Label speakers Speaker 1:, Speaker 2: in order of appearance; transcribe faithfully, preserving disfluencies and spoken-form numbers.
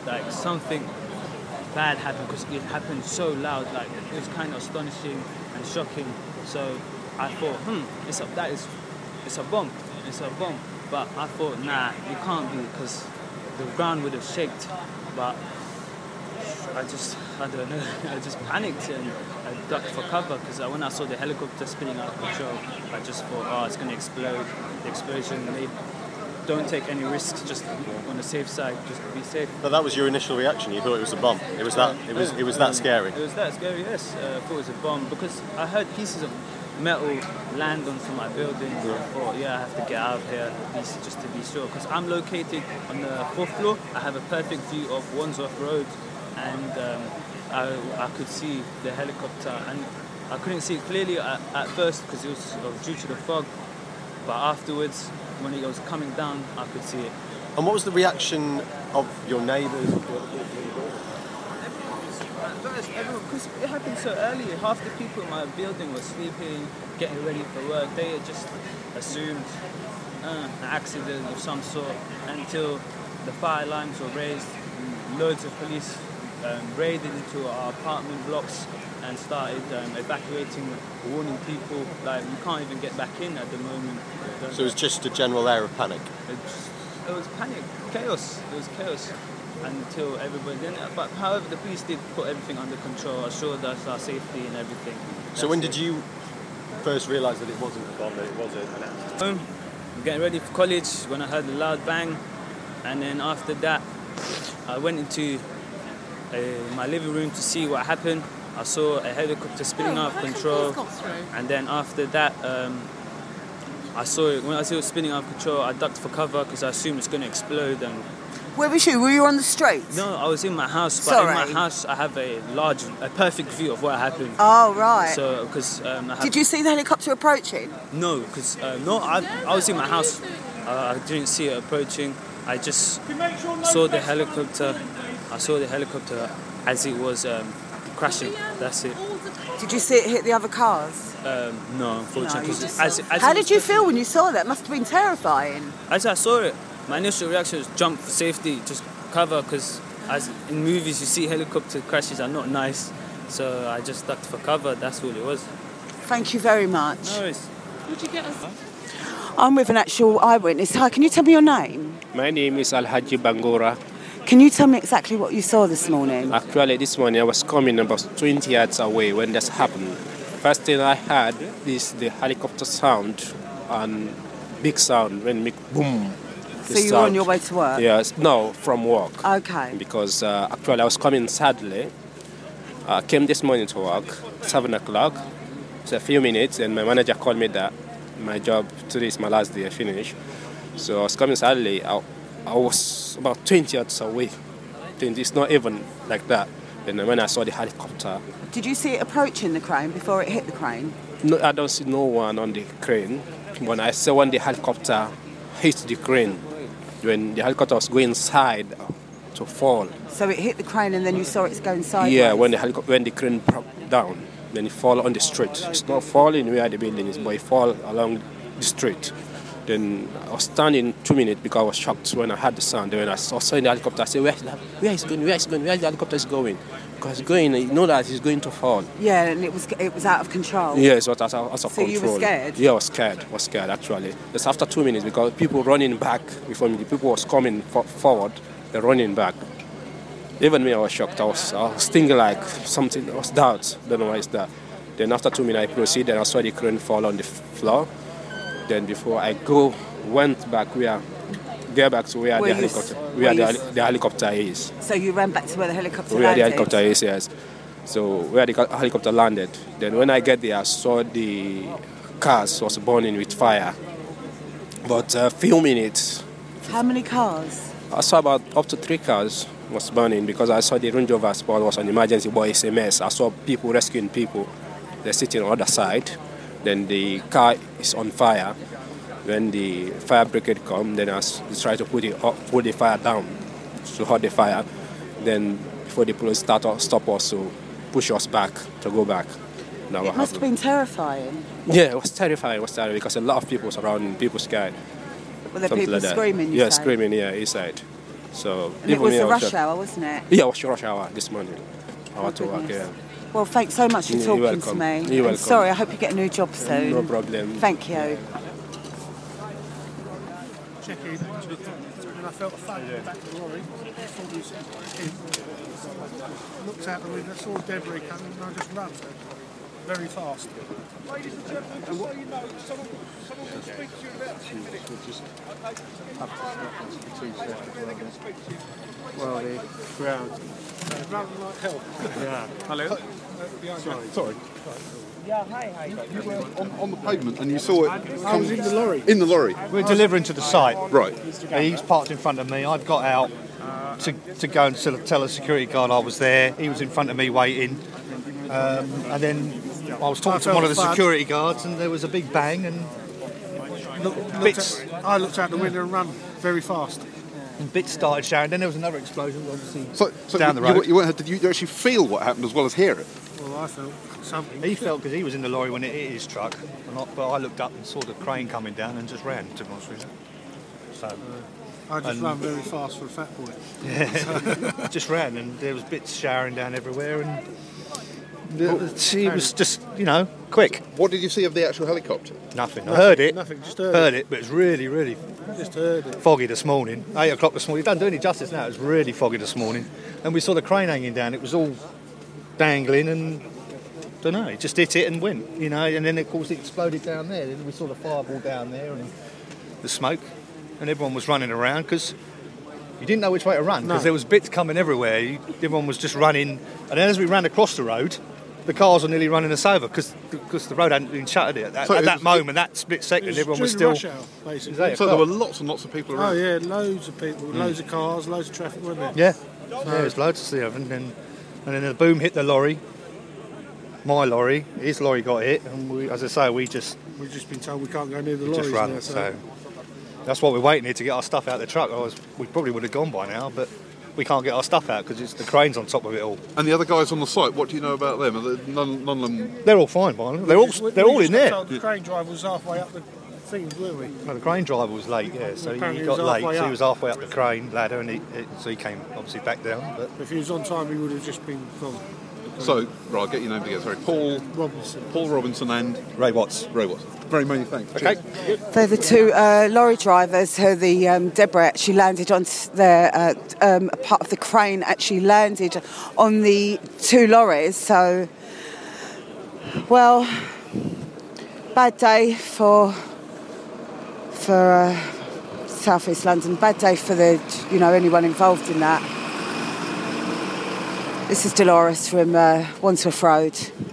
Speaker 1: like something bad happened because it happened so loud. Like it was kind of astonishing and shocking. So I thought, hmm, it's a, that is, it's a bomb. It's a bomb. But I thought, nah, it can't be because the ground would have shaked. But I just, I don't know, I just panicked and I ducked for cover because when I saw the helicopter spinning out of control, I just thought, oh, it's going to explode. The explosion, maybe. Don't take any risks, just on the safe side, just be safe.
Speaker 2: But that was your initial reaction, you thought it was a bomb. It was that, it was, it was that scary.
Speaker 1: It was that scary, yes. Uh, I thought it was a bomb because I heard pieces of metal land onto my building. Yeah. I thought, yeah, I have to get out of here at least just to be sure. Because I'm located on the fourth floor. I have a perfect view of Wandsworth Road, and um, I, I could see the helicopter. And I couldn't see it clearly at, at first because it was uh, due to the fog. But afterwards, when it was coming down, I could see it.
Speaker 2: And what was the reaction of your neighbours?
Speaker 1: Because it happened so early, half the people in my building were sleeping, getting ready for work. They had just assumed uh, an accident of some sort until the fire alarms were raised. Loads of police um, raided into our apartment blocks and started um, evacuating, warning people. Like, you can't even get back in at the moment.
Speaker 2: So it was just a general air of panic?
Speaker 1: It, just, it was panic, chaos. It was chaos. Until everybody then, but however the police did put everything under control, assured us our safety and everything. That's
Speaker 2: so when
Speaker 1: it.
Speaker 2: did you first realise that it wasn't a bomb, that it was an accident?
Speaker 1: Um, getting ready for college when I heard the loud bang, and then after that I went into uh, my living room to see what happened. I saw a helicopter spinning out of control, and then after that um, I saw it, when I saw it spinning out of control, I ducked for cover because I assumed it's going to explode. And
Speaker 3: where was you? Were you on the street?
Speaker 1: no, I was in my house, but
Speaker 3: Sorry.
Speaker 1: in my house I have a large, a perfect view of what happened.
Speaker 3: Oh, right.
Speaker 1: So, because um, I have,
Speaker 3: Did you see the helicopter approaching?
Speaker 1: no, because uh, no, I, I was in my house. Uh, I didn't see it approaching. I just saw the helicopter. I saw the helicopter as it was um, crashing. That's it.
Speaker 3: Did you see it hit the other cars?
Speaker 1: Um, no, unfortunately.
Speaker 3: No, you
Speaker 1: 'cause
Speaker 3: just
Speaker 1: as,
Speaker 3: saw-
Speaker 1: as
Speaker 3: How
Speaker 1: it
Speaker 3: did
Speaker 1: was
Speaker 3: you
Speaker 1: crashing-
Speaker 3: feel when you saw that? It must have been terrifying.
Speaker 1: As I saw it, my initial reaction was jump for safety, just cover, because as in movies you see helicopter crashes are not nice. So I just ducked for cover. That's all it was.
Speaker 3: Thank you very much.
Speaker 1: No worries.
Speaker 4: Would you get us?
Speaker 3: I'm with an actual eyewitness. Hi, can you tell me your name?
Speaker 5: My name is Alhaji Bangura.
Speaker 3: Can you tell me exactly what you saw this morning?
Speaker 5: Actually, this morning I was coming about twenty yards away when this happened. First thing I heard is the helicopter sound and big sound when make boom.
Speaker 3: So you were on your way to work?
Speaker 5: Yes, no, from work.
Speaker 3: Okay.
Speaker 5: Because uh, actually I was coming sadly. I came this morning to work, seven o'clock. It's a few minutes, and my manager called me that my job today is my last day. I finish. So I was coming sadly. I, I was about twenty yards away. It's not even like that. And when I saw the helicopter,
Speaker 3: Did you see it approaching the crane before it hit the crane?
Speaker 5: no, I don't see no one on the crane. When I saw when the helicopter hit the crane, when the helicopter was going side to fall.
Speaker 3: So it hit the crane and then you saw it going sideways?
Speaker 5: Yeah, when the helico- when the crane broke down, then it fall on the street. It's not falling where the building is, but it fall along the street. Then I was standing two minutes because I was shocked when I heard the sound. Then when I saw, saw the helicopter, I said, where is, that? where is it going? Where is it going? Where is the helicopter is going? Because it's going, you know that it's going to fall.
Speaker 3: Yeah, and it was it was out of control.
Speaker 5: Yes, it was out of, out of
Speaker 3: So
Speaker 5: control.
Speaker 3: you were scared?
Speaker 5: Yeah, I was scared. I was scared, actually. Just after two minutes, because people running back before me, the people was coming for, forward, they're running back. Even me, I was shocked. I was, I was thinking like something, I was doubt. Don't know why it's that. Then after two minutes, I proceeded, and I saw the crane fall on the floor. Then before I go, went back where, get back to where,
Speaker 3: Where
Speaker 5: the
Speaker 3: you
Speaker 5: helicopter,
Speaker 3: s-
Speaker 5: where
Speaker 3: where
Speaker 5: the,
Speaker 3: you
Speaker 5: heli-
Speaker 3: s-
Speaker 5: the helicopter is.
Speaker 3: So you ran back to where the helicopter
Speaker 5: Where
Speaker 3: landed?
Speaker 5: the helicopter is, yes. So where the ca- helicopter landed. Then when I get there, I saw the cars was burning with fire. But a few minutes,
Speaker 3: How many cars?
Speaker 5: I saw about up to three cars was burning because I saw the Range Rover Sport was an emergency, but it's a mess. I saw people rescuing people. They're sitting on the other side. Then the car is on fire. When the fire brigade come, then I s- try to put it up, put the fire down to hold the fire. Then before the police start to stop us, to push us back to go back. Now
Speaker 3: It must have been terrifying.
Speaker 5: Yeah, it was terrifying. It was terrifying because a lot of people surrounding, people scared.
Speaker 3: Were there
Speaker 5: Something
Speaker 3: people
Speaker 5: like that.
Speaker 3: screaming? You
Speaker 5: Yeah,
Speaker 3: say?
Speaker 5: screaming. Yeah, inside. So
Speaker 3: And it was
Speaker 5: here
Speaker 3: the
Speaker 5: I
Speaker 3: rush
Speaker 5: was-
Speaker 3: hour, wasn't it?
Speaker 5: Yeah, it was rush hour this morning. I
Speaker 3: Oh,
Speaker 5: want to work,
Speaker 3: goodness.
Speaker 5: yeah.
Speaker 3: Well, thanks so much for
Speaker 5: You're
Speaker 3: talking
Speaker 5: welcome.
Speaker 3: to me.
Speaker 5: You're
Speaker 3: And
Speaker 5: welcome.
Speaker 3: sorry, I hope you get a new job soon.
Speaker 5: No problem.
Speaker 3: Thank you.
Speaker 4: Check in, and I felt a faint back to the lorry. I thought he was in. Looked out the window, saw debris coming, and I just ran very fast.
Speaker 6: Ladies and gentlemen, just so you know, someone, someone will speak to you in about two minutes.
Speaker 4: Well, the crowd. Ran like hell.
Speaker 6: Yeah. Hello.
Speaker 4: Sorry.
Speaker 7: Sorry.
Speaker 6: Yeah, hi, hi.
Speaker 7: You were on, on the pavement and you saw it.
Speaker 4: I was in the lorry.
Speaker 7: In the lorry.
Speaker 8: We were delivering to the site.
Speaker 7: Right.
Speaker 8: He was parked in front of me. I'd got out to, to go and tell, tell a security guard I was there. He was in front of me waiting. Um, and then I was talking to one of the security guards and there was a big bang and
Speaker 4: Look, looked
Speaker 8: bits,
Speaker 4: at, I looked out the window and ran very fast.
Speaker 8: and bits started showering. Then there was another explosion, obviously,
Speaker 7: So, so
Speaker 8: down
Speaker 7: you,
Speaker 8: the road.
Speaker 7: You, weren't, did you actually feel what happened as well as hear it?
Speaker 4: Well, I felt something.
Speaker 8: He felt because he was in the lorry when it hit his truck. And I, but I looked up and saw the crane coming down and just ran, to be honest with you. So,
Speaker 4: I just
Speaker 8: and-
Speaker 4: ran very fast for a fat boy.
Speaker 8: just ran and there was bits showering down everywhere and he was just, you know, quick.
Speaker 7: What did you see of the actual helicopter?
Speaker 8: Nothing. I heard it.
Speaker 4: Nothing, just heard,
Speaker 8: Heard it, but it's really, really
Speaker 4: Just heard it.
Speaker 8: foggy this morning. Eight o'clock this morning. It doesn't do any justice now. It was really foggy this morning, and we saw the crane hanging down. It was all dangling, and don't know. It just hit it and went, you know. And then of course it exploded down there. Then we saw the fireball down there and the smoke, and everyone was running around because you didn't know which way to run because
Speaker 4: No.
Speaker 8: there was bits coming everywhere. You, everyone was just running, and then as we ran across the road, the cars were nearly running us over because because the road hadn't been shuttered yet. At,
Speaker 7: So
Speaker 8: at
Speaker 7: it
Speaker 8: that
Speaker 7: was-
Speaker 8: moment, that split second,
Speaker 4: It
Speaker 8: everyone was
Speaker 4: during
Speaker 8: still.
Speaker 4: rush hour, basically.
Speaker 8: Exactly.
Speaker 7: So there were lots and lots of people
Speaker 4: Oh
Speaker 7: around.
Speaker 4: yeah, loads of people, loads of cars, loads of traffic, wasn't
Speaker 8: Yeah,
Speaker 4: there?
Speaker 8: yeah, there's loads to see of, and then and then the boom hit the lorry. My lorry, his lorry got hit, and we, as I say, we just
Speaker 4: We've just been told we can't go near the
Speaker 8: we
Speaker 4: lorries
Speaker 8: just run.
Speaker 4: now.
Speaker 8: So that's why we're waiting here to get our stuff out of the truck. I was, we probably would have gone by now, but we can't get our stuff out because the crane's on top of it all.
Speaker 7: And the other guys on the site, what do you know about them? Are they, none, none of them.
Speaker 8: They're all fine, by now. They're all
Speaker 4: We-
Speaker 8: they're
Speaker 4: we
Speaker 8: all
Speaker 4: just
Speaker 8: in
Speaker 4: got
Speaker 8: there.
Speaker 4: told The crane driver was halfway up the things, weren't we?
Speaker 8: No, the crane driver was late, yeah. So he
Speaker 4: Apparently he
Speaker 8: got
Speaker 4: was
Speaker 8: late,
Speaker 4: halfway
Speaker 8: so he
Speaker 4: up.
Speaker 8: was halfway up the crane ladder, and he, it, so he came obviously back down. But
Speaker 4: If he was on time, he would have just been gone.
Speaker 7: So, right, I'll get your name again. Sorry, Paul
Speaker 4: Robinson.
Speaker 7: Paul Robinson and
Speaker 8: Ray Watts.
Speaker 7: Ray Watson. Very many thanks.
Speaker 8: Okay.
Speaker 7: Cheers.
Speaker 3: They're the two uh, lorry drivers who the um, debris actually landed on their uh, um, a part of the crane actually landed on the two lorries. So, well, bad day for for uh, South East London. Bad day for the you know anyone involved in that. This is Dolores from uh, Wandsworth Road.